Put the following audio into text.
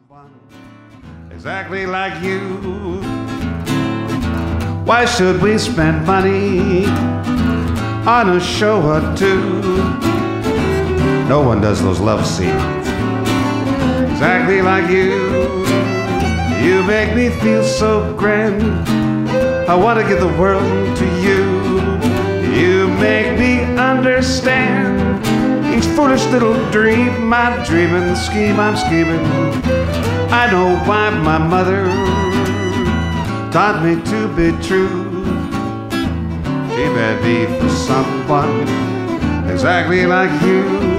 someone exactly like you. Why should we spend money on a show or two? No one does those love scenes exactly like you. You make me feel so grand. I want to give the world to you. You make me understand each foolish little dream I'm dreaming, scheme I'm scheming. I know why my mother taught me to be true. She meant me for someone exactly like you.